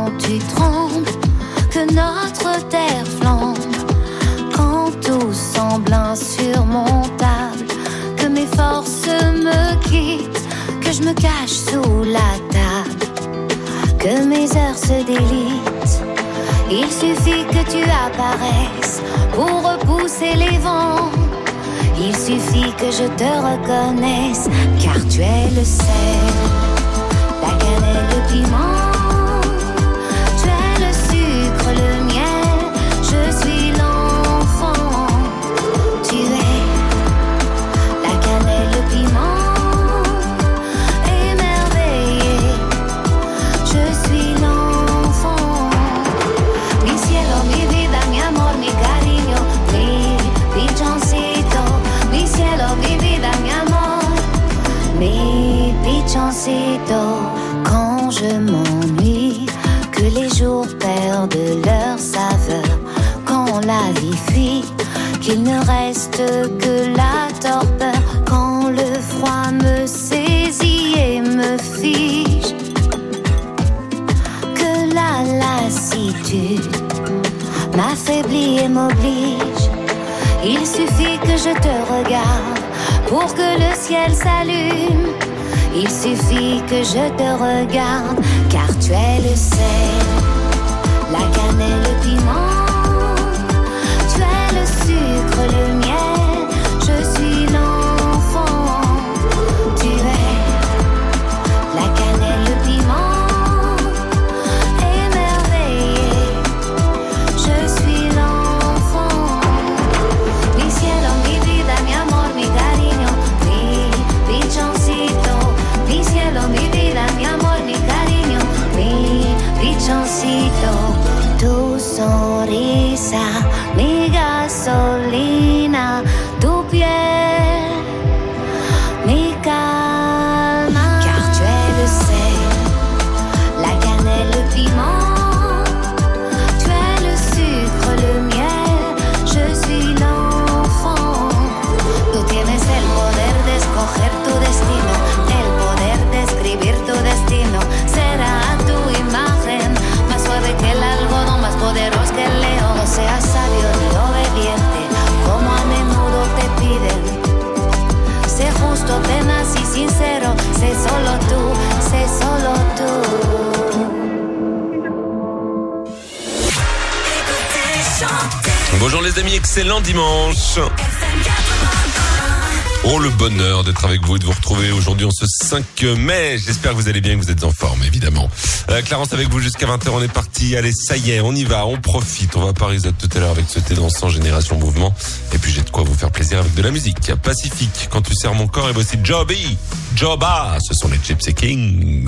tu trembles, que notre terre flambe, quand tout semble insurmontable, que mes forces me quittent, que je me cache sous la table, que mes heures se délitent. Il suffit que tu apparaisses pour repousser les vents. Il suffit que je te reconnaisse, car tu es le sel, la cannelle, le piment. Tu es le sucre, le miel, je suis l'enfant. Tu es la cannelle, le piment, émerveillé, je suis l'enfant. Mi cielo, mi vida, mi amor, mi cariño, mi pichoncito. Mi cielo, mi vida, mi amor, mi pichoncito. Quand je m'ennuie, que les jours perdent leur saveur, quand la vie fuit, qu'il ne reste que la torpeur, quand le froid me saisit et me fige, que la lassitude m'affaiblit et m'oblige. Il suffit que je te regarde pour que le ciel s'allume. Il suffit que je te regarde, car tu es le sel, la cannelle, le piment. Tu es le sucre, le miel, je suis l'enfant. Tu es la cannelle, le piment, émerveillé, je suis l'enfant. Mi cielo, mi vida, mi amor, mi cariño, mi pichoncito. Mi cielo, mi vida, mi amor, mi cariño, mi pichoncito. Tu sonrisa, mi gasolina, tu piel, mi calma. Car tu es le sel, la cannelle, le piment. Tu es le sucre, le miel, je suis l'enfant. Tú tienes el poder de escoger tu destino, el poder de escribir tu destino. Será tu imagen, más suave que el algodón, más poderoso que el león. No seas sabio ni obediente, como a menudo te piden. Sé justo, tenaz y sincero, sé solo tú, sé solo tú. Bonjour les amis, excellent dimanche. Oh, le bonheur d'être avec vous et de vous retrouver aujourd'hui en ce 5 mai. J'espère que vous allez bien, que vous êtes en forme, évidemment. Clarence avec vous jusqu'à 20h, on est parti. Allez, ça y est, on y va, on profite. On va à Paris tout à l'heure avec ce thé dansant Génération Mouvement. Et puis j'ai de quoi vous faire plaisir avec de la musique. Pacifique, Quand tu serres mon corps, et voici Joby, Joba. Ce sont les Gypsy Kings.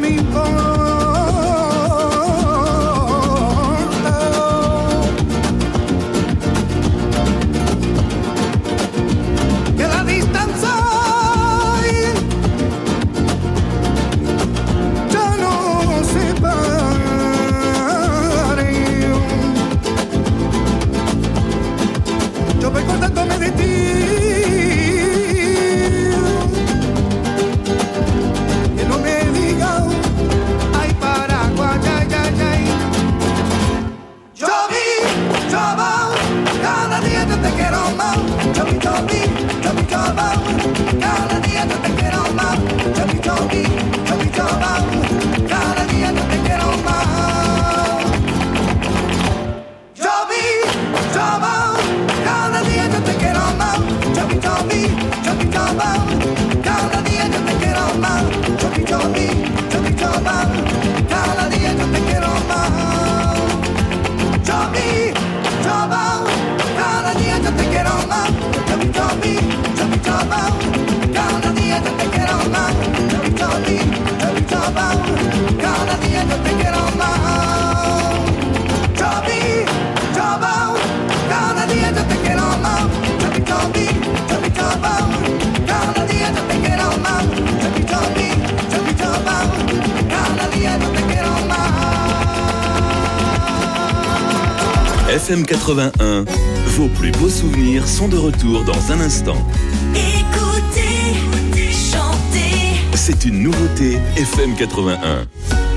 FM 81, vos plus beaux souvenirs sont de retour dans un instant. Écoutez, chantez. C'est une nouveauté FM 81.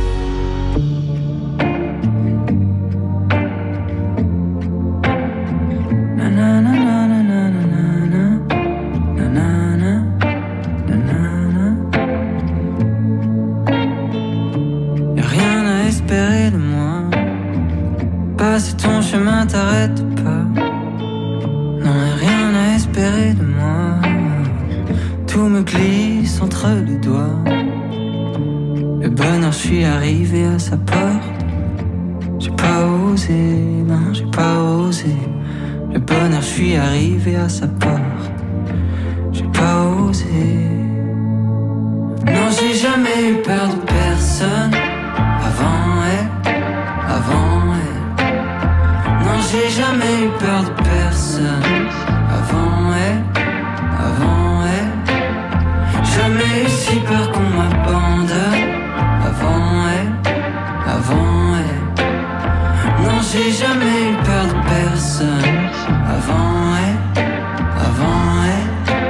T'arrête pas, non y'a rien à espérer de moi. Tout me glisse entre les doigts. Le bonheur, je suis arrivé à sa porte. J'ai pas osé, non j'ai pas osé. Le bonheur, je suis arrivé à sa porte. J'ai pas osé. Non j'ai jamais eu peur de personne. Avant elle, avant elle. J'ai jamais eu peur de personne. Avant elle, avant elle. Jamais eu si peur qu'on m'abandonne. Avant elle, avant elle. Non, j'ai jamais eu peur de personne. Avant elle, avant elle.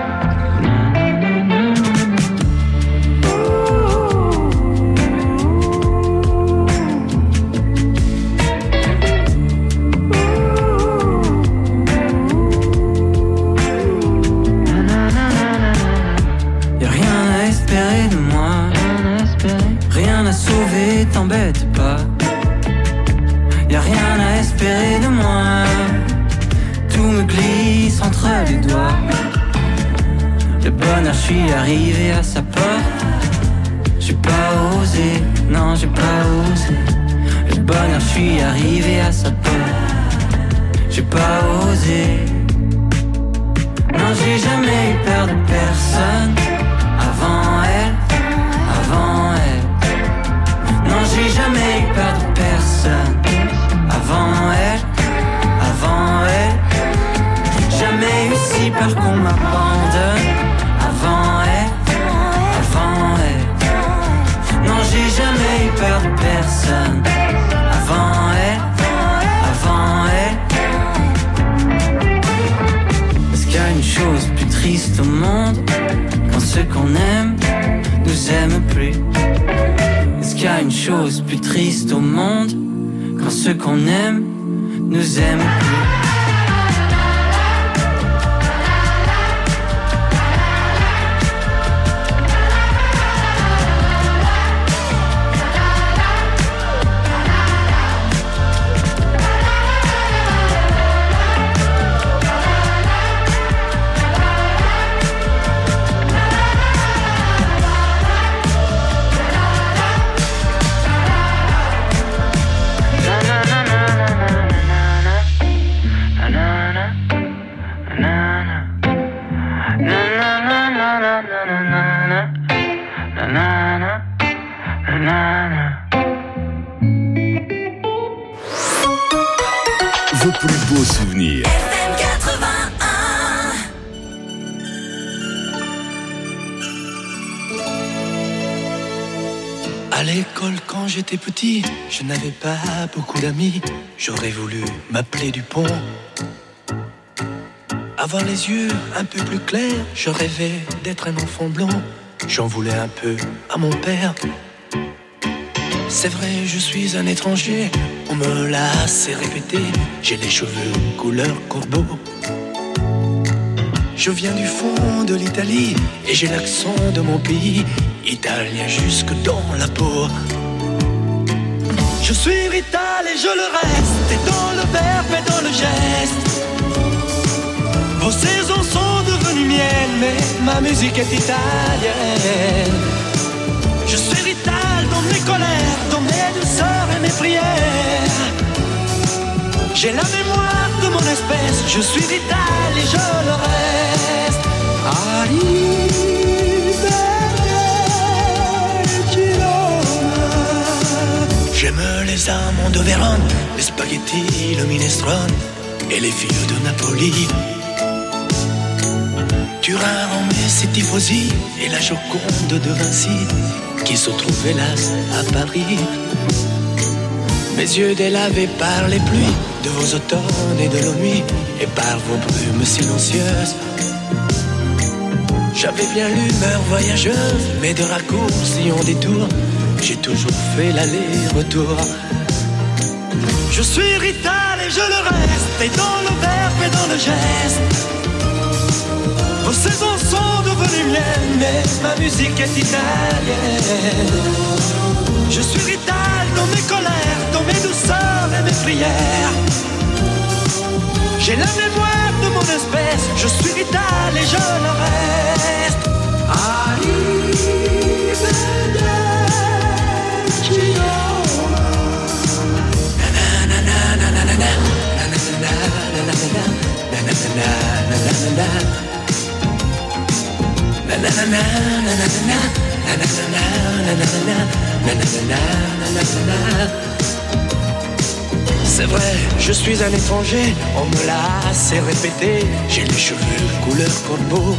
T'embête pas, y'a rien à espérer de moi. Tout me glisse entre les doigts. Le bonheur, je suis arrivé à sa porte. J'ai pas osé, non j'ai pas osé. Le bonheur, je suis arrivé à sa porte. J'ai pas osé. Non j'ai jamais eu peur de personne. Avant elle, avant elle. Non, j'ai jamais eu peur de personne. Avant elle, avant elle. Jamais eu si peur qu'on m'abandonne. Avant elle, avant elle. Non, j'ai jamais eu peur de personne. Avant elle, avant elle. Est-ce qu'il y a une chose plus triste au monde quand ceux qu'on aime nous aiment plus? Est-ce qu'il y a une chose plus triste au monde quand ceux qu'on aime nous aiment plus? Vos plus beaux souvenirs. FM 81. À l'école, quand j'étais petit, je n'avais pas beaucoup d'amis. J'aurais voulu m'appeler Dupont. Avoir les yeux un peu plus clairs, je rêvais d'être un enfant blond. J'en voulais un peu à mon père. C'est vrai, je suis un étranger, on me l'a assez répété. J'ai les cheveux couleur corbeau. Je viens du fond de l'Italie et j'ai l'accent de mon pays, italien jusque dans la peau. Je suis vital et je le reste, et dans le verbe et dans le geste. Vos saisons sont devenues miennes, mais ma musique est italienne. Je suis vital dans mes colères, dans mes douceurs et mes prières. J'ai la mémoire de mon espèce, je suis vital et je le reste. J'aime les amandes de Vérone, les spaghettis, le minestrone et les filles de Napoli. Turin, Rome, c'est Tifosi et la Joconde de Vinci qui se trouve hélas à Paris. Mes yeux délavés par les pluies de vos automnes et de nos nuits et par vos brumes silencieuses. J'avais bien l'humeur voyageuse, mais de raccourcis en détour, j'ai toujours fait l'aller-retour. Je suis vital et je le reste, et dans le verbe et dans le geste. Vos saisons sont devenues miennes, mais ma musique est italienne. Je suis vital dans mes colères, dans mes douceurs et mes prières. J'ai la mémoire de mon espèce, je suis vital et je le reste. C'est vrai, je suis un étranger, on me l'a assez répété. J'ai les cheveux couleur corbeau.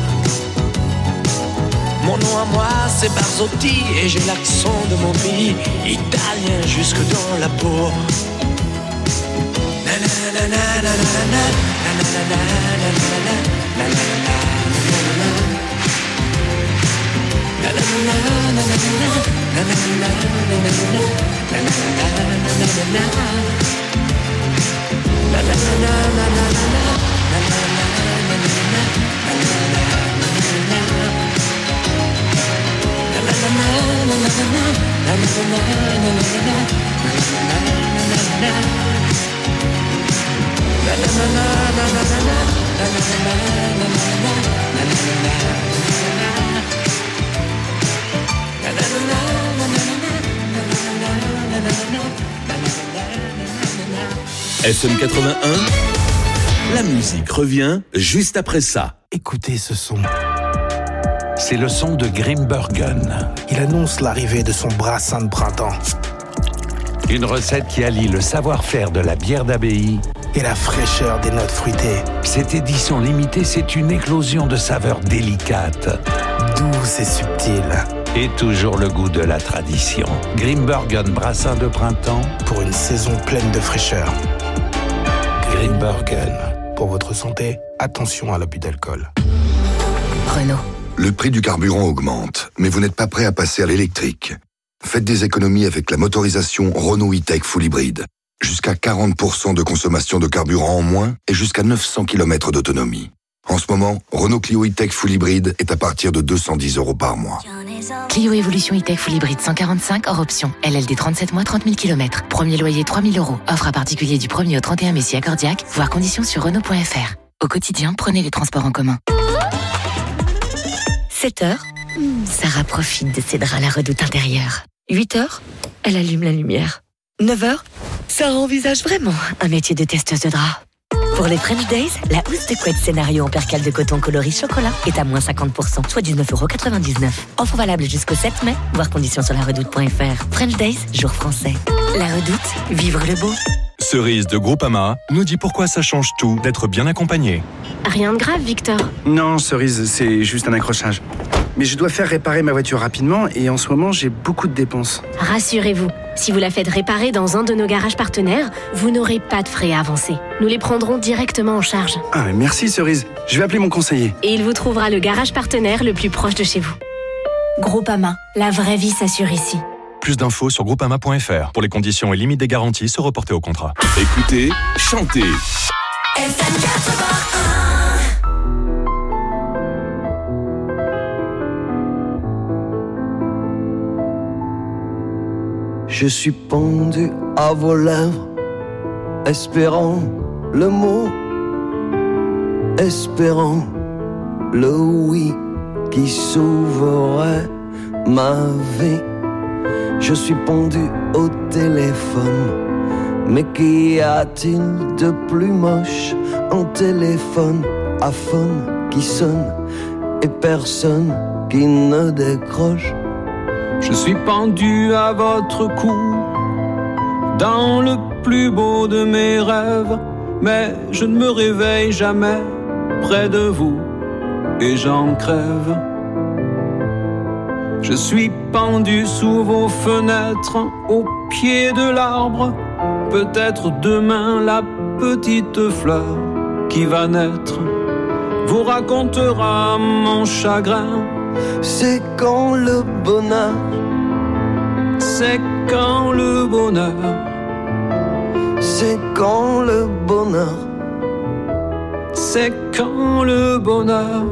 Mon nom à moi c'est Barzotti et j'ai l'accent de mon pays, italien jusque dans la peau. FM 81, la musique revient juste après ça. Écoutez ce son. C'est le son de Grimbergen. Il annonce l'arrivée de son brassin de printemps. Une recette qui allie le savoir-faire de la bière d'abbaye et la fraîcheur des notes fruitées. Cette édition limitée, c'est une éclosion de saveurs délicates, douces et subtiles. Et toujours le goût de la tradition. Grimbergen brassin de printemps pour une saison pleine de fraîcheur. Grimbergen. Pour votre santé, attention à l'abus d'alcool. Renault. Le prix du carburant augmente, mais vous n'êtes pas prêt à passer à l'électrique. Faites des économies avec la motorisation Renault E-Tech Full Hybrid. Jusqu'à 40% de consommation de carburant en moins et jusqu'à 900 km d'autonomie. En ce moment, Renault Clio E-Tech Full Hybrid est à partir de 210 € par mois. Clio Evolution E-Tech Full Hybrid 145 hors option. LLD 37 mois, 30 000 km. Premier loyer 3 000 €. Offre à particulier du 1er au 31 mai si accordiaque. Voir conditions sur Renault.fr. Au quotidien, prenez les transports en commun. 7h, Sarah profite de ses draps à la redoute intérieure. 8h, elle allume la lumière. 9h, Sarah envisage vraiment un métier de testeuse de draps. Pour les French Days, la housse de couette scénario en percale de coton coloris chocolat est à moins 50%, soit 19,99€. Offre valable jusqu'au 7 mai, voir conditions sur laredoute.fr. French Days, jour français. La Redoute, vivre le beau. Cerise de Groupama nous dit pourquoi ça change tout d'être bien accompagné. Rien de grave, Victor. Non, Cerise, c'est juste un accrochage. Mais je dois faire réparer ma voiture rapidement et en ce moment, j'ai beaucoup de dépenses. Rassurez-vous, si vous la faites réparer dans un de nos garages partenaires, vous n'aurez pas de frais à avancer. Nous les prendrons directement en charge. Ah, merci Cerise. Je vais appeler mon conseiller. Et il vous trouvera le garage partenaire le plus proche de chez vous. Groupama, la vraie vie s'assure ici. Plus d'infos sur groupama.fr. Pour les conditions et limites des garanties, se reporter au contrat. Écoutez, chantez. FM 81. Je suis pendu à vos lèvres, espérant le mot, espérant le oui qui sauverait ma vie. Je suis pendu au téléphone, mais qu'y a-t-il de plus moche? Un téléphone à phone qui sonne et personne qui ne décroche. Je suis pendu à votre cou, dans le plus beau de mes rêves, mais je ne me réveille jamais près de vous et j'en crève. Je suis pendu sous vos fenêtres, au pied de l'arbre, peut-être demain la petite fleur qui va naître vous racontera mon chagrin. C'est quand le bonheur, c'est quand le bonheur, c'est quand le bonheur, c'est quand le bonheur.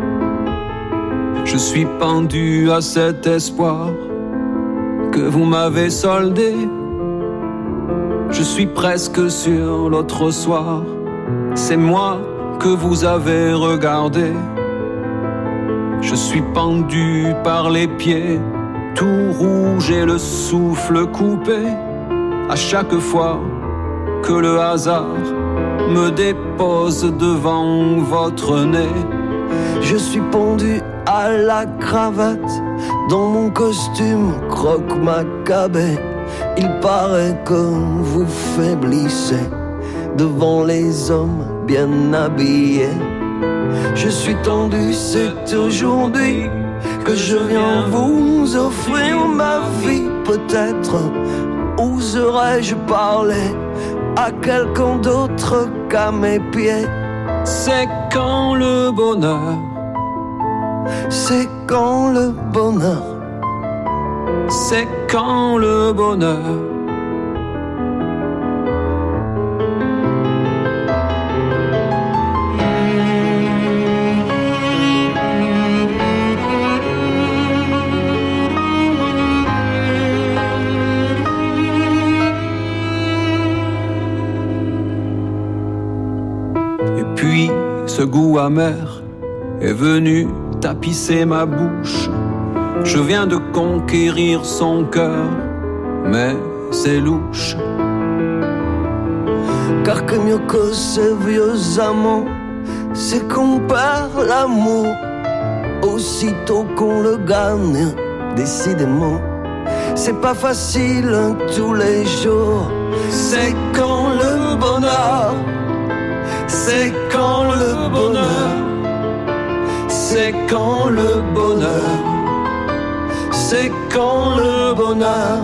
Je suis pendu à cet espoir que vous m'avez soldé. Je suis presque sûr l'autre soir, c'est moi que vous avez regardé. Je suis pendu par les pieds, tout rouge et le souffle coupé, à chaque fois que le hasard me dépose devant votre nez. Je suis pendu à la cravate, dans mon costume croque-macabé. Il paraît que vous faiblissez devant les hommes bien habillés. Je suis tendu, c'est aujourd'hui que je viens vous offrir ma vie. Peut-être oserais-je parler à quelqu'un d'autre qu'à mes pieds. C'est quand le bonheur, c'est quand le bonheur, c'est quand le bonheur. Puis ce goût amer est venu tapisser ma bouche. Je viens de conquérir son cœur, mais c'est louche. Car que mieux que ces vieux amants, c'est qu'on perd l'amour aussitôt qu'on le gagne. Décidément, c'est pas facile tous les jours. C'est quand le bonheur, c'est quand le bonheur, c'est quand le bonheur, c'est quand le bonheur.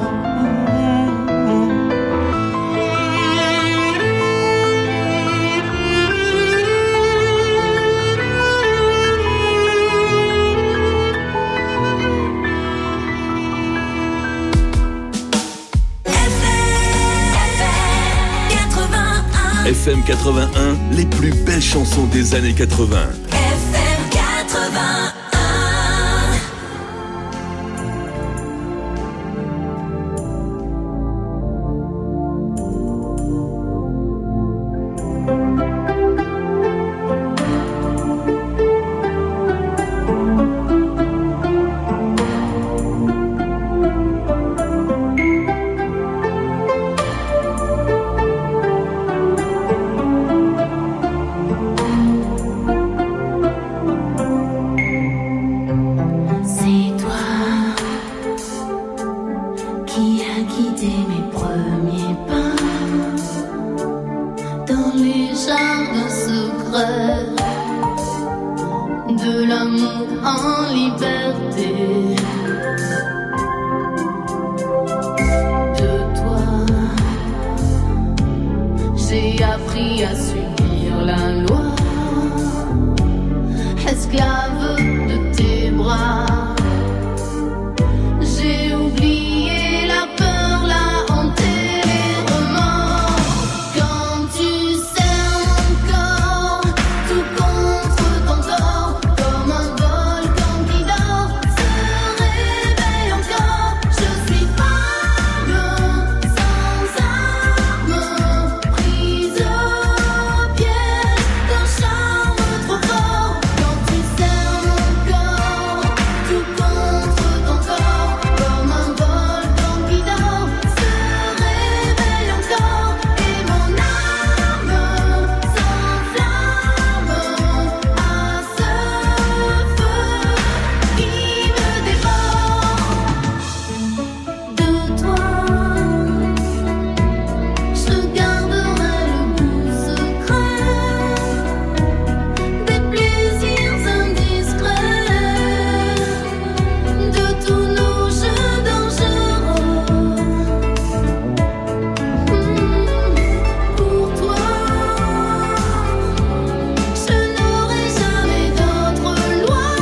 FM 81, les plus belles chansons des années 80. FM 81. qui a guidé mes premiers pas dans les jardins secrets de l'amour en liberté. De toi, j'ai appris à subir la loi, esclave de tes bras. J'ai oublié la peur, la honte et les remords. Quand tu serres mon corps, tout contre ton corps, comme un volcan qui dort, se réveille encore. Je suis femme, sans armes, prise au piège d'un charme trop fort. Quand tu serres mon corps, tout contre ton corps, comme un volcan qui dort, se réveille encore. Et mon âme s'enflamme à ce feu qui me dévore. De toi, je garderai le goût secret des plaisirs indiscrets, de tous nos jeux dangereux. Pour toi, je n'aurai jamais d'autre loi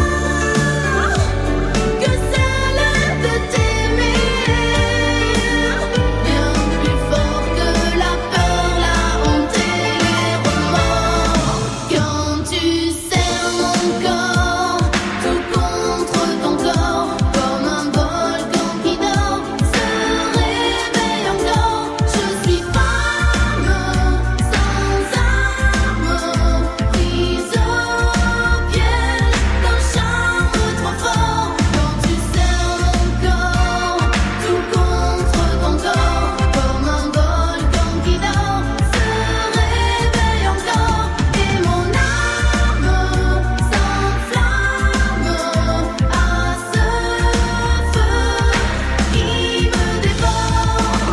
que celle de t'aimer, bien plus fort que la peur, la honte et les remords. Quand tu serres mon corps, tout contre ton corps, comme un volcan qui dort, se réveille encore. Je suis femme, sans armes, prise au piège d'un charme trop fort. Quand tu serres mon corps, tout contre ton corps, comme un volcan qui dort, se réveille encore. Et mon âme s'enflamme à ce feu qui me dévore.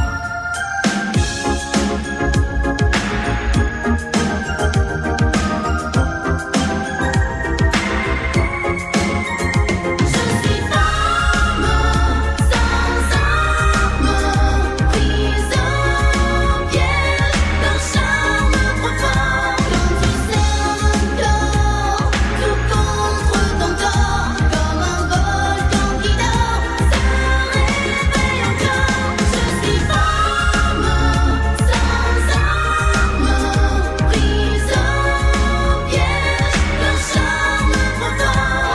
Je suis femme, sans armes, prise au piège d'un charme trop fort. Quand tu serres mon corps, tout contre ton corps, comme un volcan qui dort, se réveille encore. Je suis femme, sans armes, prise au piège d'un charme trop fort.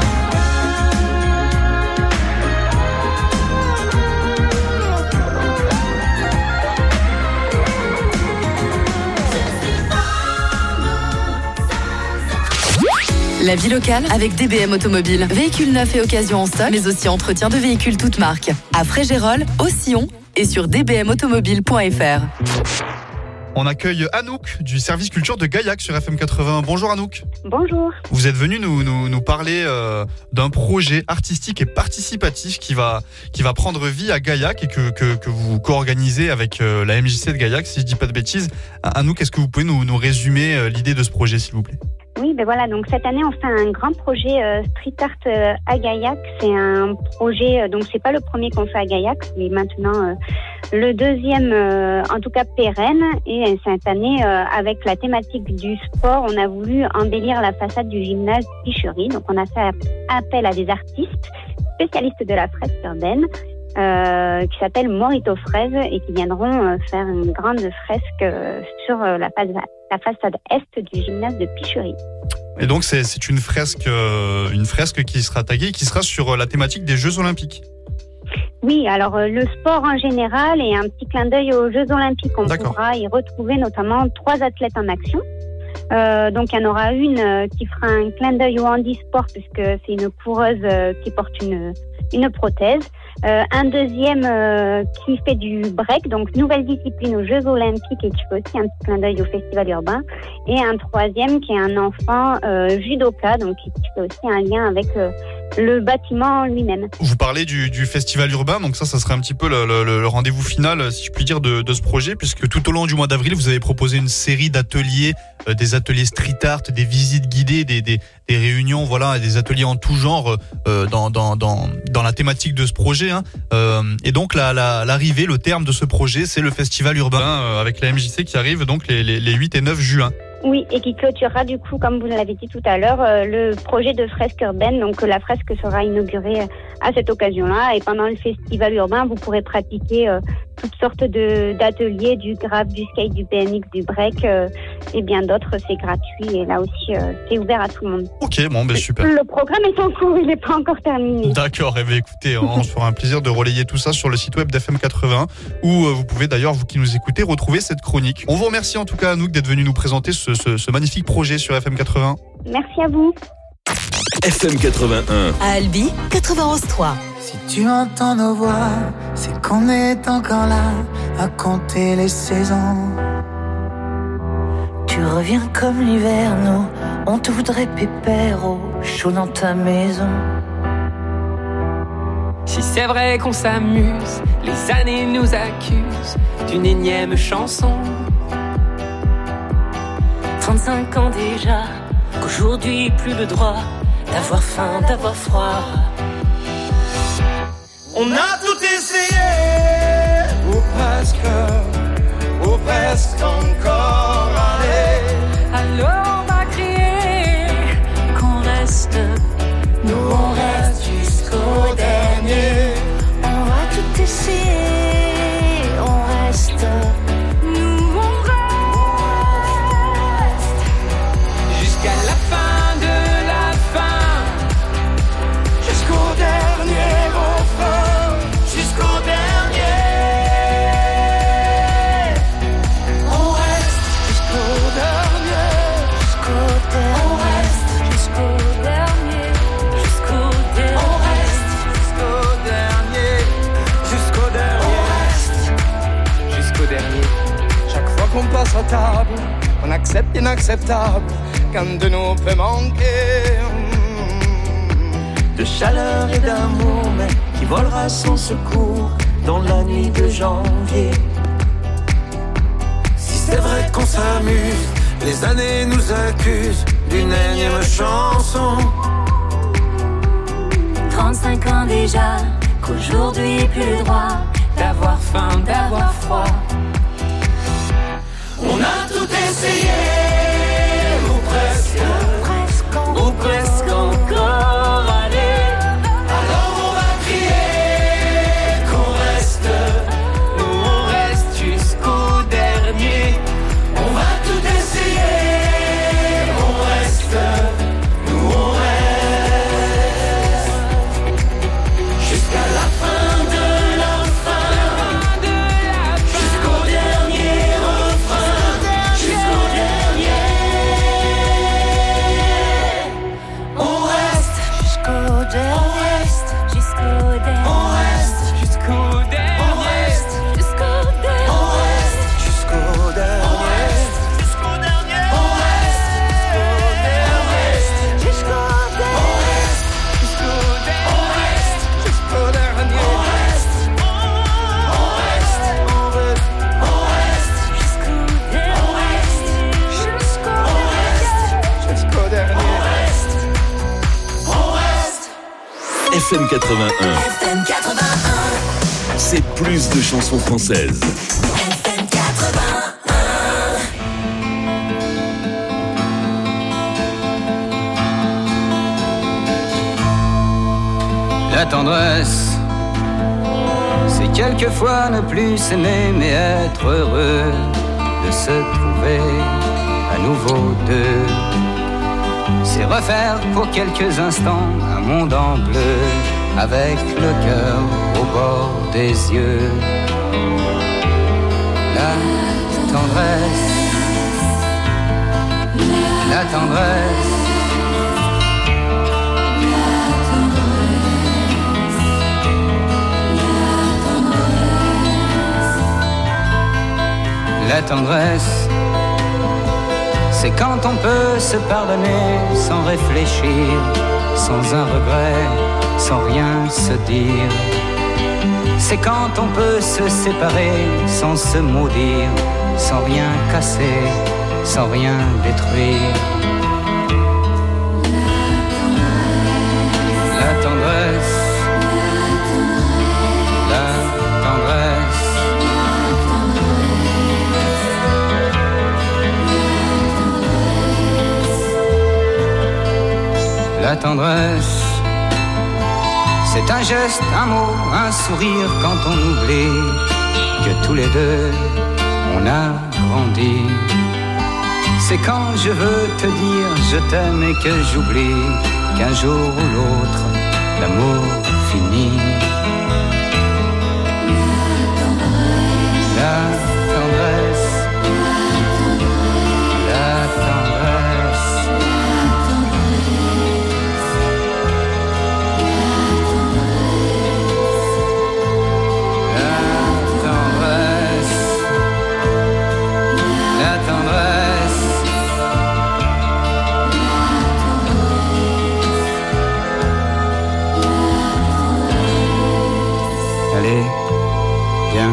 La vie locale avec DBM Automobile. Véhicules neufs et occasions en stock, mais aussi entretien de véhicules toutes marques. À Fréjérolles, au Sillon et sur dbmautomobile.fr. On accueille Anouk du service culture de Gaillac sur FM 81. Bonjour Anouk. Bonjour. Vous êtes venu nous parler d'un projet artistique et participatif qui va prendre vie à Gaillac et que vous co-organisez avec la MJC de Gaillac, si je dis pas de bêtises. Anouk, est-ce que vous pouvez nous résumer l'idée de ce projet, s'il vous plaît ? Oui, ben voilà, donc cette année on fait un grand projet street art à Gaillac. C'est un projet, donc c'est pas le premier qu'on fait à Gaillac, mais maintenant le deuxième, en tout cas pérenne. Et cette année, avec la thématique du sport, on a voulu embellir la façade du gymnase Picherie. Donc on a fait appel à des artistes spécialistes de la fresque urbaine qui s'appellent Morito Fraise et qui viendront faire une grande fresque sur la façade est du gymnase de Picherie. Et donc c'est une fresque qui sera taguée, qui sera sur la thématique des Jeux Olympiques. Oui, alors le sport en général et un petit clin d'œil aux Jeux Olympiques. On pourra y retrouver notamment 3 athlètes en action. Donc il y en aura une qui fera un clin d'œil au handisport puisque c'est une coureuse qui porte une prothèse. Un deuxième qui fait du break, donc nouvelle discipline aux Jeux Olympiques et qui fait aussi un petit clin d'œil au Festival Urbain. Et un troisième qui est un enfant judoka, donc qui fait aussi un lien avec le bâtiment lui-même. Vous parlez du festival urbain, donc ça serait un petit peu le rendez-vous final, si je puis dire, de ce projet, puisque tout au long du mois d'avril, vous avez proposé une série d'ateliers, des ateliers street art, des visites guidées, des réunions, voilà, des ateliers en tout genre dans la thématique de ce projet. Hein. Et donc l'arrivée, le terme de ce projet, c'est le festival urbain avec la MJC qui arrive donc les 8 et 9 juin. Oui, et qui clôturera du coup, comme vous l'avez dit tout à l'heure, le projet de fresque urbaine. Donc la fresque sera inaugurée à cette occasion-là. Et pendant le festival urbain, vous pourrez pratiquer toutes sortes d'ateliers, du graphe, du skate, du BMX, du break et bien d'autres. C'est gratuit et là aussi, c'est ouvert à tout le monde. Ok, bon, ben super. Le programme est en cours, il n'est pas encore terminé. D'accord, et bien écoutez, on se fera un plaisir de relayer tout ça sur le site web d'FM 81, où vous pouvez d'ailleurs, vous qui nous écoutez, retrouver cette chronique. On vous remercie en tout cas, Anouk, d'être venu nous présenter ce magnifique projet sur FM 80. Merci à vous. FM 81. À Albi, 91.3. Si tu entends nos voix, c'est qu'on est encore là à compter les saisons. Tu reviens comme l'hiver, nous, on te voudrait pépère au chaud dans ta maison. Si c'est vrai qu'on s'amuse, les années nous accusent d'une énième chanson. 35 ans déjà, qu'aujourd'hui plus le droit d'avoir faim, d'avoir froid. On a tout essayé, ou presque encore, allez. Alors on va crier qu'on reste, nous on reste jusqu'au dernier. On va tout essayer, on reste, nous on reste jusqu'à la fin de la fin, jusqu'au dernier refrain, jusqu'au dernier. On reste jusqu'au dernier, jusqu'au dernier. On reste jusqu'au dernier, jusqu'au dernier. On reste jusqu'au dernier, jusqu'au dernier. on reste jusqu'au dernier. Chaque fois qu'on passe à table, on accepte l'inacceptable quand de nous peut manquer. De chaleur et d'amour, mais qui volera sans secours dans la nuit de janvier. Si c'est vrai qu'on s'amuse, les années nous accusent d'une énième chanson. 35 ans déjà, qu'aujourd'hui plus le droit d'avoir faim, d'avoir froid. On a tout essayé, ou presque encore, allez. Alors on va crier qu'on reste, nous on reste jusqu'au dernier. On va tout essayer, on reste, nous on reste jusqu'à la fin de la fin, jusqu'au dernier refrain, jusqu'au dernier. On reste Jusqu'au dernier, on reste jusqu'au dernier. on reste Jusqu'au dernier. On reste jusqu'au dernier. on reste jusqu'au dernier, jusqu'au dernier. On reste jusqu'au dernier, on reste jusqu'au dernier. On reste jusqu'au dernier, on reste jusqu'au dernier. On reste jusqu'au dernier. On reste. FM 81. FM 81. C'est plus de chansons françaises. FM 81. La tendresse, c'est quelquefois ne plus s'aimer, mais être heureux de se trouver à nouveau deux. C'est refaire pour quelques instants un monde en bleu, avec le cœur au bord des yeux. La tendresse, la tendresse. La tendresse, c'est quand on peut se pardonner sans réfléchir, sans un regret, sans rien se dire. C'est quand on peut se séparer sans se maudire, sans rien casser, sans rien détruire. La tendresse, la tendresse, la tendresse, c'est un geste, un mot, un sourire quand on oublie que tous les deux on a grandi. C'est quand je veux te dire je t'aime et que j'oublie qu'un jour ou l'autre l'amour finit. La tendresse, la tendresse, la tendresse. Allez, viens.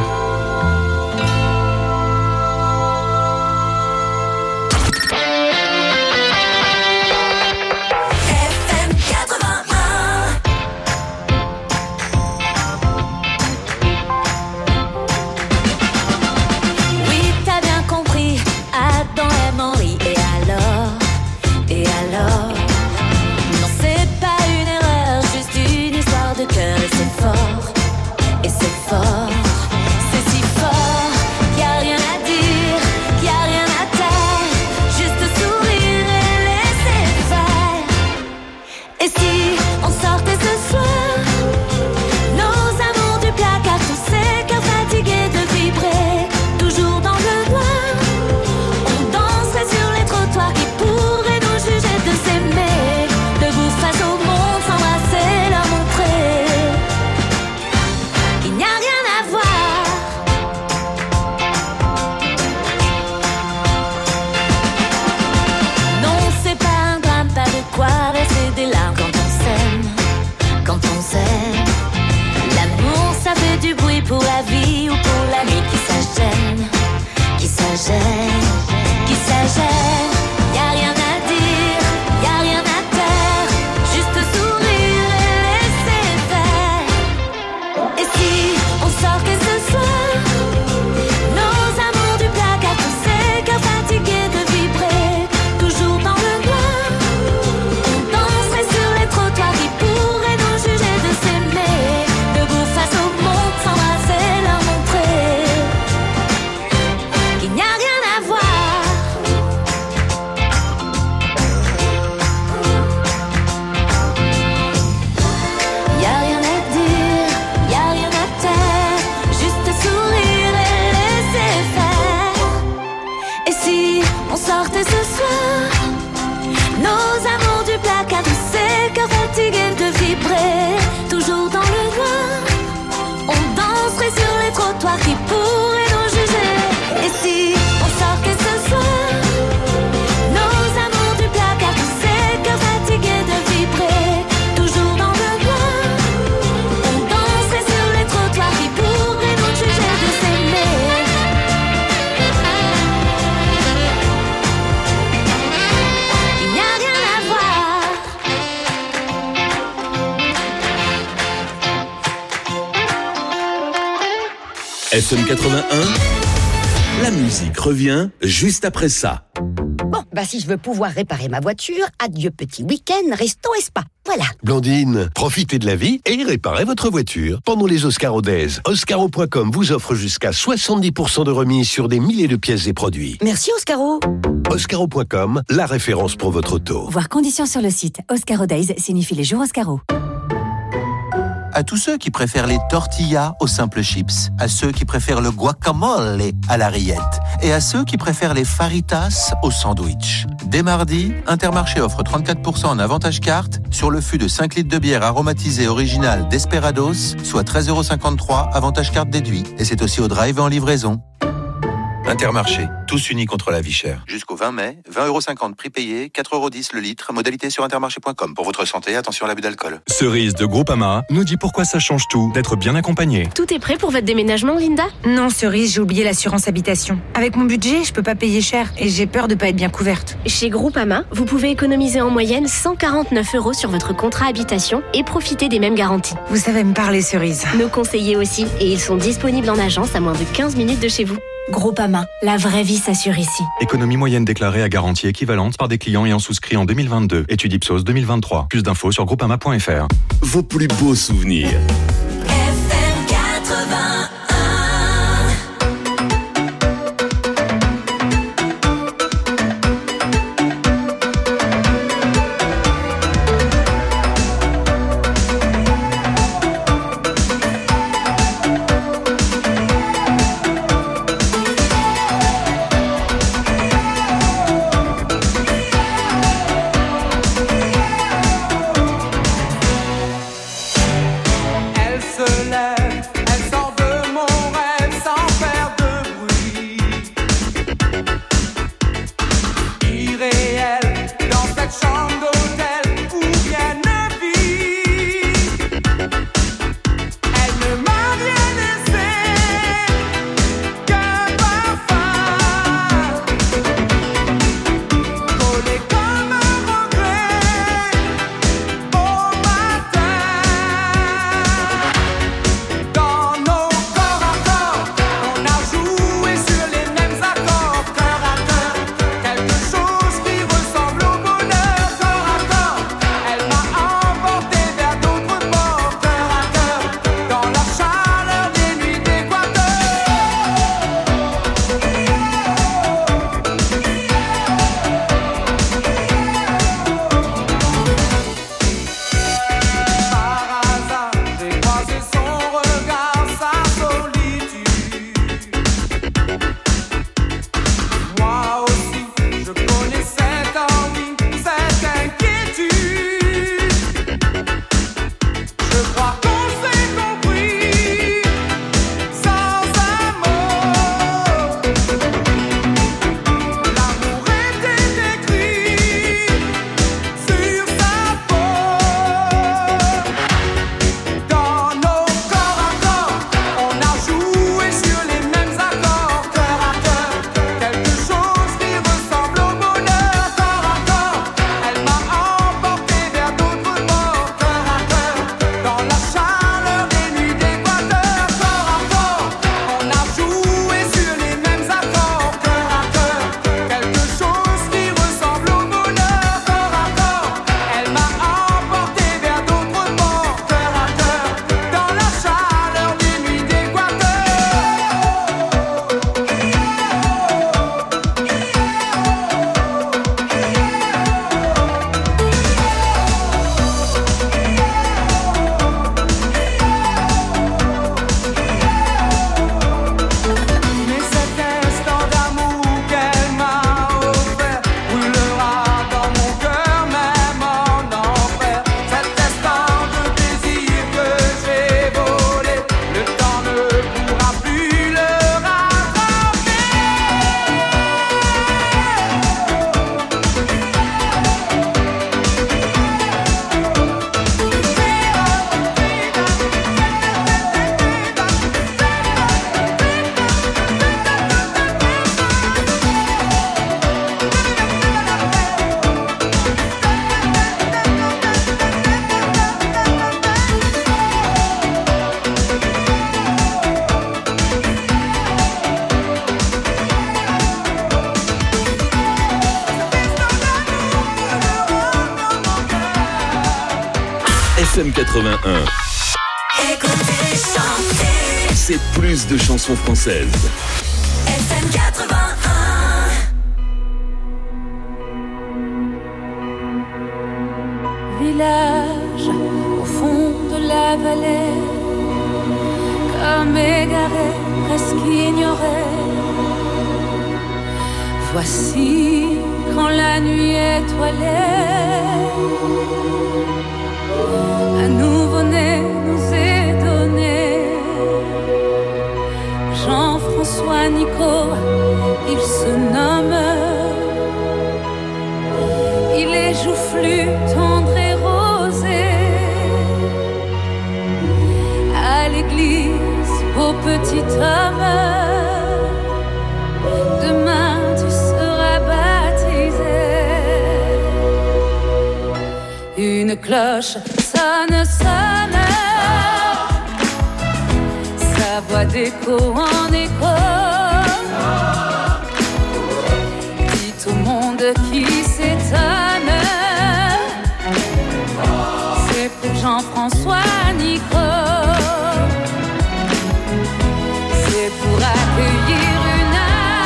Oui, t'as bien compris, Adam aime Henri, et alors, non, c'est pas une erreur, juste une histoire de cœur, et c'est fort, c'est si fort, qu'il y a rien à dire, qu'il y a rien à taire, juste sourire et laisser faire. Et si on sortait ce soir, nos amours du placard, tous ces cœurs fatigués de vibrer, toujours dans le noir, on danserait sur les trottoirs qui pourraient nous juger de s'aimer, debout face au monde, s'embrasser, leur montrer qu'il n'y a rien à voir. Non, c'est pas un drame, pas de quoi verser des larmes quand on s'aime, quand on s'aime. L'amour, ça fait du bruit pour la vie ou pour l'ami qui s'agène, qui s'agène, qui s'agène. Y a rien à dire, y a rien à taire, juste sourire et laisser faire. Et si on sortait ce soir, nos amours du placard, tous ces cœurs fatigués de vibrer, toujours dans le noir, on danserait sur les trottoirs qui pourraient nous juger de s'aimer, debout face au monde, s'embrasser, leur montrer qu'il n'y a rien à voir. Y a rien à dire, y a rien à taire, juste sourire et laisser faire. Et si on sortait ce soir, nos amours du placard, tous ces cœurs fatigués de vibrer, toujours dans le noir, on danserait sur les trottoirs qui pourraient nous juger. Et si on sortait ce soir, nos amours du placard, tous ces cœurs fatigués de vibrer, toujours dans le noir, on danserait sur les trottoirs qui pourraient nous juger de s'aimer. Il n'y a rien à voir. FM 81, la musique revient juste après ça. Bon, si je veux pouvoir réparer ma voiture, adieu petit week-end, resto et spa. Voilà. Blandine, profitez de la vie et réparez votre voiture. Pendant les Oscaro Days, Oscaro.com vous offre jusqu'à 70% de remise sur des milliers de pièces et produits. Merci Oscaro. Oscaro.com, la référence pour votre auto. Voir conditions sur le site. Oscaro Days signifie les jours Oscaro. À tous ceux qui préfèrent les tortillas aux simples chips, à ceux qui préfèrent le guacamole à la rillette et à ceux qui préfèrent les faritas au sandwich. Dès mardi, Intermarché offre 34% en avantage carte sur le fût de 5 litres de bière aromatisée originale Desperados, soit 13,53 € avantage carte déduit. Et c'est aussi au drive et en livraison. Intermarché, tous unis contre la vie chère. Jusqu'au 20 mai, 20,50 € prix payé, 4,10 € le litre, modalité sur intermarché.com. Pour votre santé, attention à l'abus d'alcool. Cerise de Groupama nous dit pourquoi ça change tout d'être bien accompagné. Tout est prêt pour votre déménagement, Linda? Non, Cerise, j'ai oublié l'assurance habitation. Avec mon budget, je peux pas payer cher et j'ai peur de pas être bien couverte. Chez Groupama, vous pouvez économiser en moyenne 149 € sur votre contrat habitation et profiter des mêmes garanties. Vous savez me parler, Cerise. Nos conseillers aussi, et ils sont disponibles en agence à moins de 15 minutes de chez vous. Groupama, la vraie vie s'assure ici. Économie moyenne déclarée à garantie équivalente par des clients ayant souscrit en 2022. Étude Ipsos 2023. Plus d'infos sur groupama.fr. Vos plus beaux souvenirs. FM 81. FM 81. Écoutez, chantez. C'est plus de chansons françaises. FM 81. Village au fond de la vallée, comme égaré, presque ignoré. Voici quand la nuit étoilée, un nouveau-né nous est donné. Jean-François Nico, il se nomme. Il est joufflu, tendre et rosé. À l'église, beau petit homme, demain tu seras baptisé. Une cloche sonne, sonne, sa voix d'écho en écho, dit au monde qui s'étonne, c'est pour Jean-François Nico, c'est pour accueillir une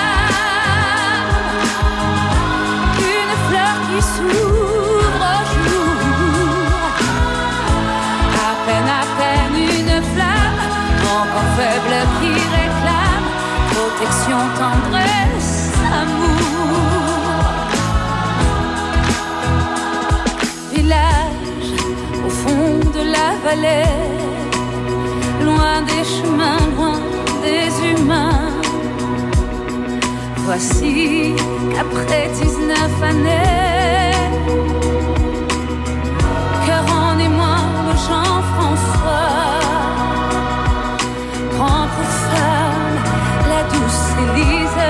âme, une fleur qui s'ouvre au jour, à peine une flamme, encore faible qui réclame protection, tendresse, amour. Village au fond de la vallée, loin des chemins, loin des humains. Voici qu'après 19 années, cœur en émoi, le Jean-François prend pour femme la douce Élise,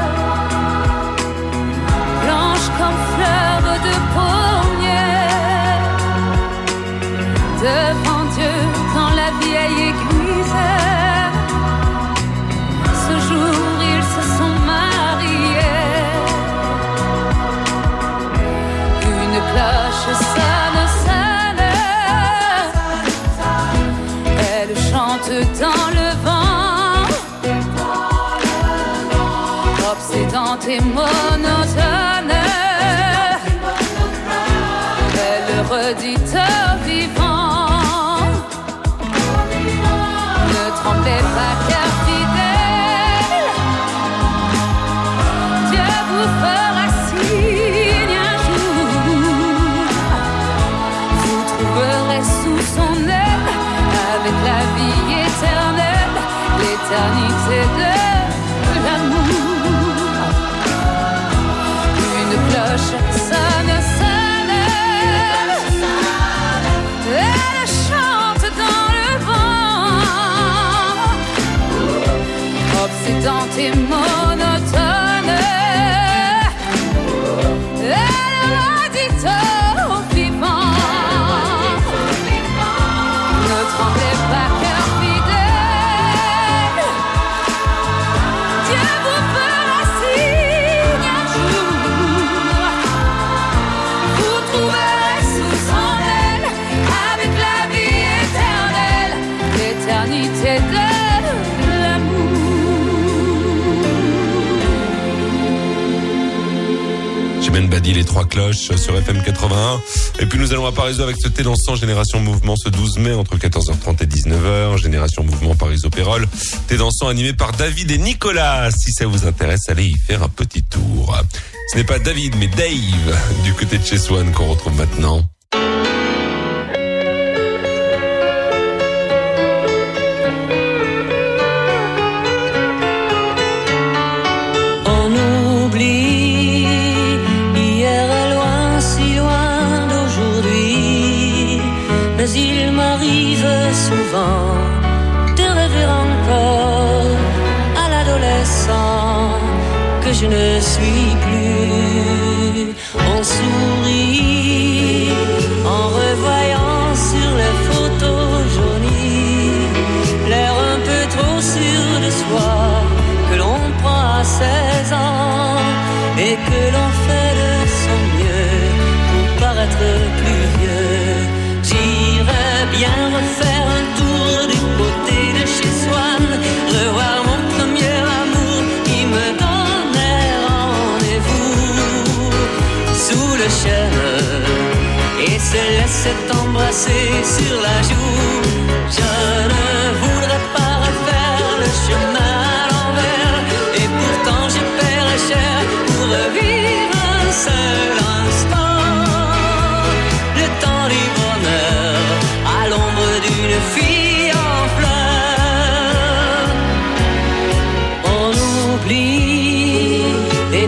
blanche comme fleur de pommier, devant Dieu dans la vieille église. Ce jour ils se sont mariés. Une cloche sonne, sonne, elle chante dans le vent, obsédante et monotone, elle redit aux vivants, ne tremblez pas cœur fidèle, Dieu vous fera signe un jour, vous trouverez sous son aile, avec la vie éternelle, l'éternité de l'amour. Une cloche sonne, sonne, elle chante dans le vent, obsédante et monotone, elle redit aux vivants, ne tremblez pas cœur fidèle, Dieu vous fera signe un jour, vous trouverez sous son aile, avec la vie éternelle, l'éternité de l'amour. Chimène Badi, les trois cloches sur FM 81. Et puis nous allons à Paris avec ce thé dansant Génération Mouvement ce 12 mai entre 14h30 et 19h. Génération Mouvement Paris-Opérol. Thé dansant animé par David et Nicolas. Si ça vous intéresse, allez y faire un petit tour. Ce n'est pas David, mais Dave, du côté de chez Swan, qu'on retrouve maintenant. On oublie, hier est loin, si loin d'aujourd'hui, mais il m'arrive souvent de rêver encore à l'adolescent que je ne suis plus. On sourit en revoyant sur les photos jaunies l'air un peu trop sûr de soi que l'on prend à 16 ans et que l'on fait de son mieux pour paraître plus vieux. J'irais bien refaire un tour du côté de chez Swan, revoir mon premier amour qui me donnait rendez-vous sous le chêne et se laissait embrasser sur la joue. Je ne voudrais pas refaire le chemin à l'envers, et pourtant je paierais cher pour revivre un seul instant, le temps du bonheur à l'ombre d'une fille en fleurs.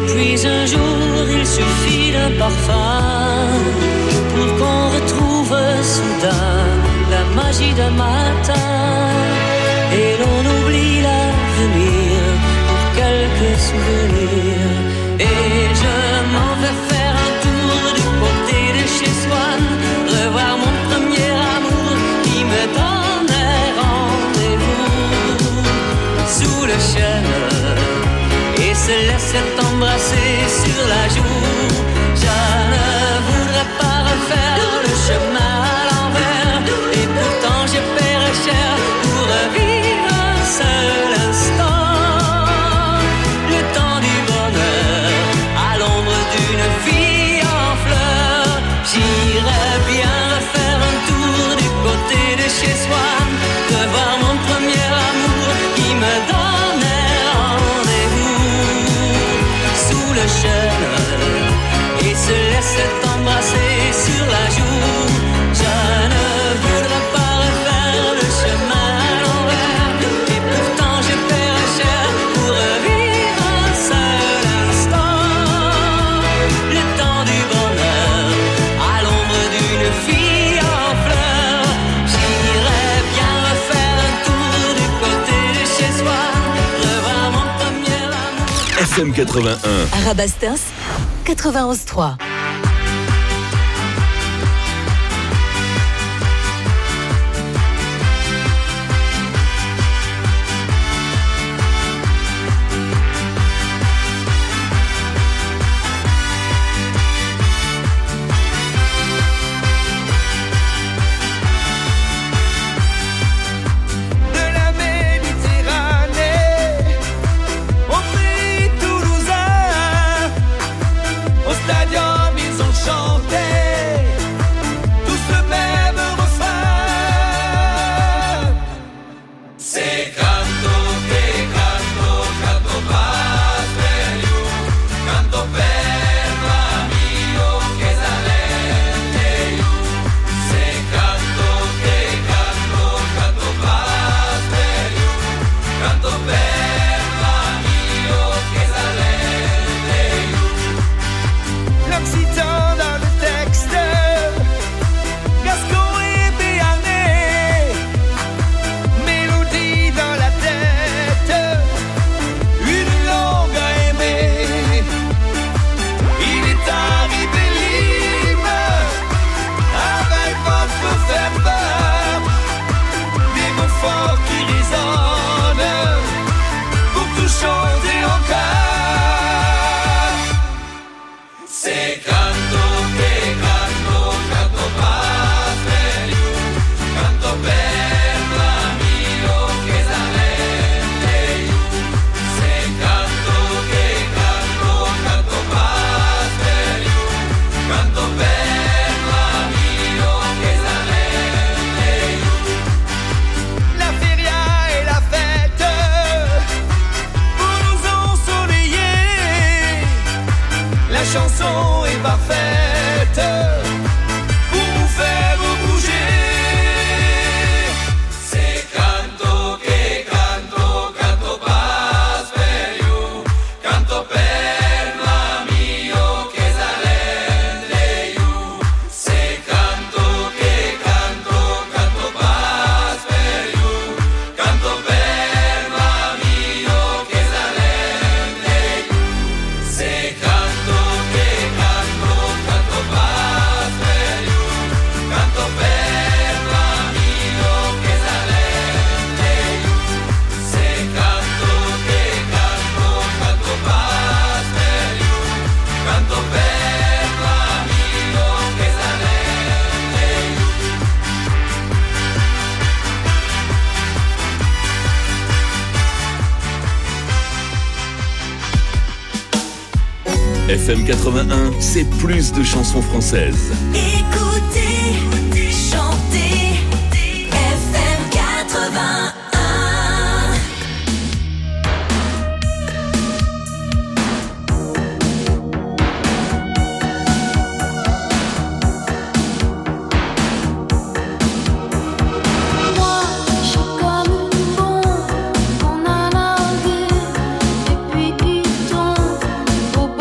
puis un jour il suffit d'un parfum pour qu'on retrouve soudain la magie d'un matin. Et l'on oublie l'avenir pour quelques souvenirs. Et je m'en vais faire un tour du côté de chez Swann, revoir mon premier amour qui me donnait rendez-vous sous le chêne et se laissait embrasser sur la joue. Je ne voudrais pas refaire le chemin à l'envers, et pourtant je paierais cher pour revivre un seul instant, le temps du bonheur à l'ombre d'une fille en fleurs. J'irais bien refaire un tour du côté de chez Swann, revoir mon premier amour qui me donnait rendez-vous sous le chêne et se laissait embrasser sur la joue. Je ne voudrais pas refaire le chemin à l'envers, et pourtant je paierais cher pour revivre un seul instant, le temps du bonheur à l'ombre d'une fille en fleurs. J'irais bien refaire un tour du côté de chez Swann, revoir mon premier amour. FM 81. Arabastas 91.3. De la Méditerranée au pays toulousain, au stadium ils ont chanté tous le même refrain. C'est canto che canto, canto pas per you, canto per l'amico che salente you. C'est canto che canto, canto pas per you, canto per l'amico che salente you. L'Occitan dans le texte, Gascon et Béarnais, mélodie dans la tête, une langue à aimer. Il est arrivé libre avec votre ferveur, des mots forts qui résonnent pour tout chanter encore. C'est canto che canto, canto pas per you, canto per l'amico che salente you. C'est canto che canto, canto pas per you, canto per l'amico che salente you. La feria et la fête pour nous ensoleiller. La chanson est parfaite pour vous faire bouger. C'est canto che canto, canto pas per you, canto per l'amico che salente you. C'est canto che canto, canto pas per you, canto per l'amico che salente you. C'est canto che canto, canto pas per you, canto per l'amico che salente you. C'est canto che canto, canto pas per you, canto per l'amico che salente you. FM 81, c'est plus de chansons françaises. Écoutez, chantez, FM 81. Au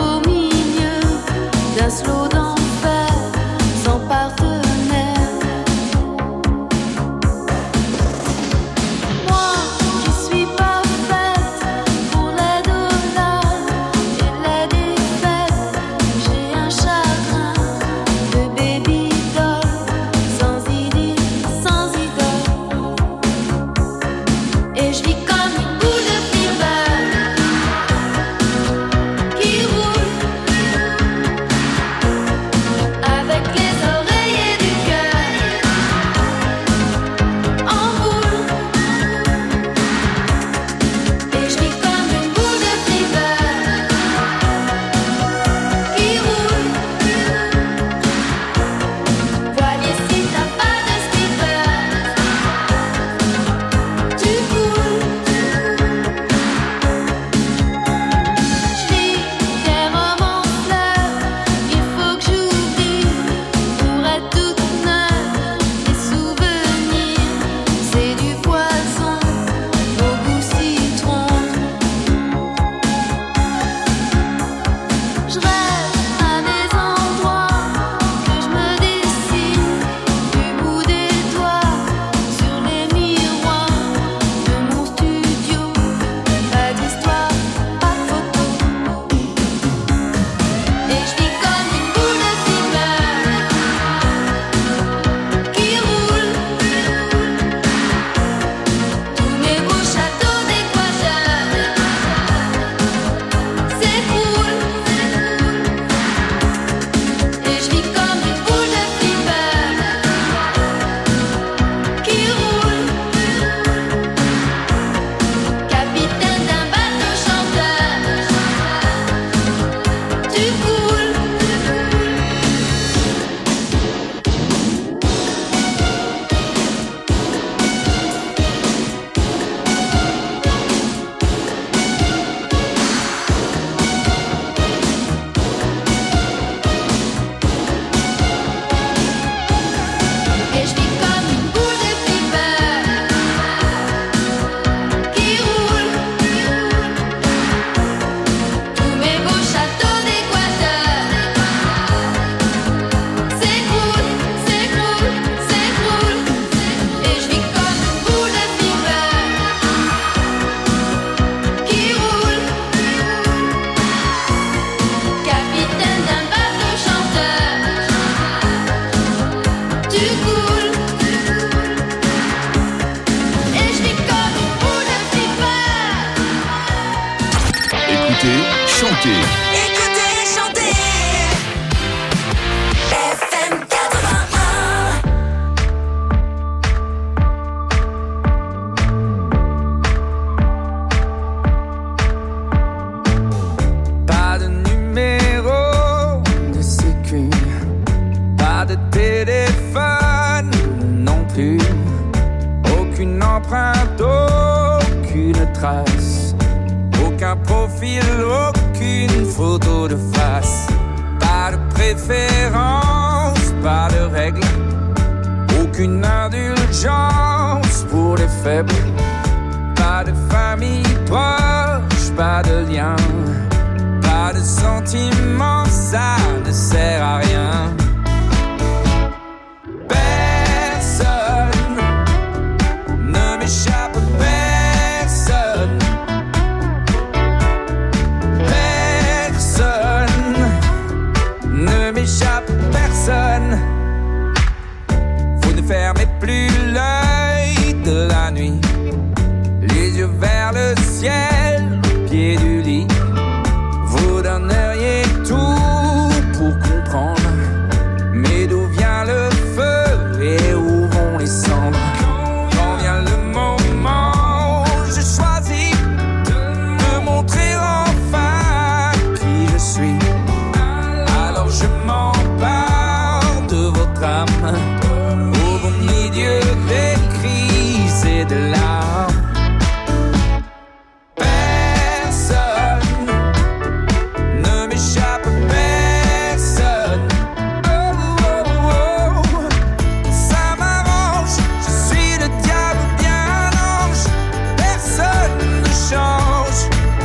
Écoutez, chantez. Écoutez, chantez. FM 81. Pas de numéro de sécu, pas de téléphone non plus, aucune empreinte, aucune trace, aucun profil, aucune photo de face, pas de préférence, pas de règles, aucune indulgence pour les faibles, pas de famille proche, pas de lien, pas de sentiments, ça ne sert à rien. Personne ne m'échappe, personne. Personne ne m'échappe, personne. Vous ne fermez plus l'œil de la nuit, les yeux vers le ciel, au pied du lit. Vous donneriez tout pour comprendre, mais d'où vient le feu et où vont les cendres? Quand vient le moment, je choisis de montrer enfin qui je suis. Alors je m'empare de votre âme, au beau milieu des crises et de larmes. Personne ne m'échappe, personne. Oh, oh, oh. Ça m'arrange, je suis le diable bien un ange. Personne ne change.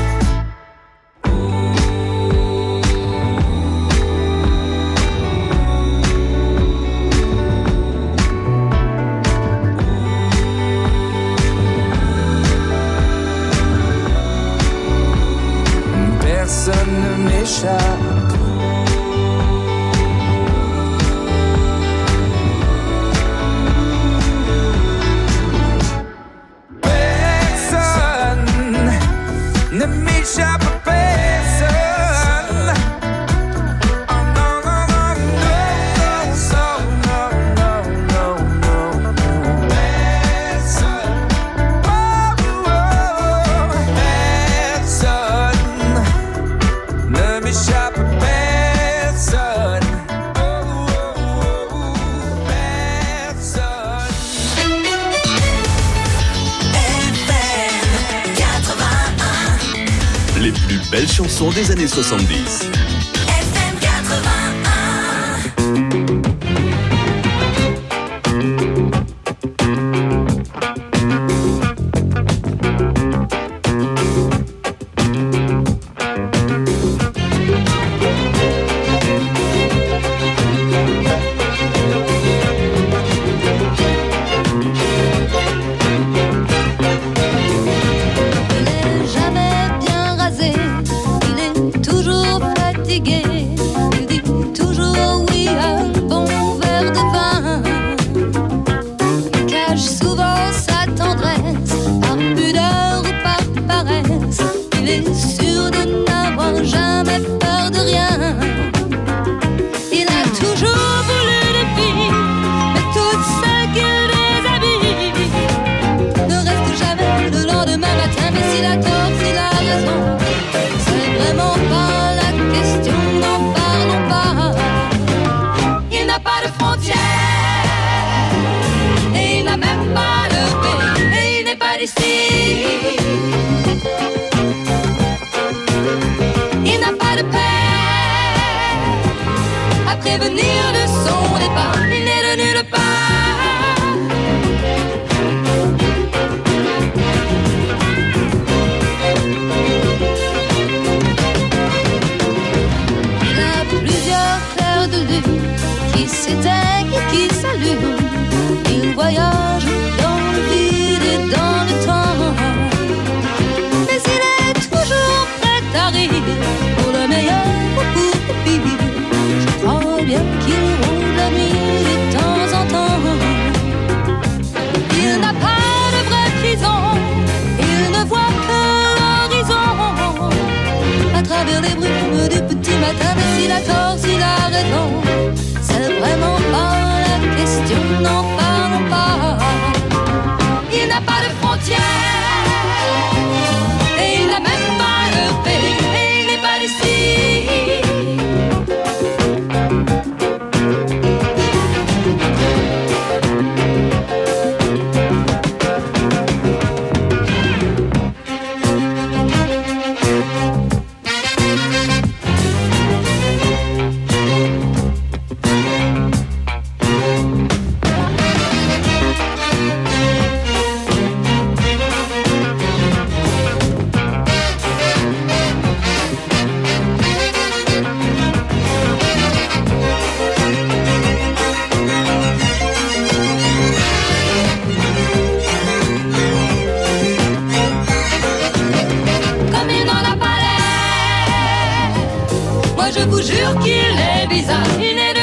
Personne ne m'échappe. Personne ne m'échappe, personne. Oh non, non, non, non, non, non, non, non. Personne. Oh, oh, oh. Personne ne m'échappe, personne. Oh, oh, oh, personne. FM 81. Les plus belles chansons des années 70. FM 81. Il est jamais bien rasé, il est toujours fatigué, il dit toujours oui à un bon verre de vin. Il cache souvent sa tendresse, par pudeur ou par paresse, il est sûr de n'avoir jamais peur de rien. Il a toujours voulu des filles, mais toutes celles qu'il déshabille ne reste jamais le lendemain matin. Mais s'il a tort, s'il a raison, c'est vraiment pas la question, n'en parlons pas. Il n'a pas de frontières, et il n'a même pas de pays, et il n'est pas d'ici. Il n'a pas de père à prévenir de son départ, il n'est de nulle part. Il a plusieurs clairs de lune qui s'éteignent et qui s'allument. Il voyage dans le vide et dans le temps. Mais il est toujours prêt à rire, pour le meilleur ou pour le pire. Je crois bien qu'il roule la nuit fuir les brumes du petit matin. Mais s'il a tort, s'il a raison, c'est vraiment pas la question, n'en parlons pas. Il n'a pas de frontières, et il n'a même pas de pays, et il n'est pas d'ici. Je vous jure qu'il est bizarre, il est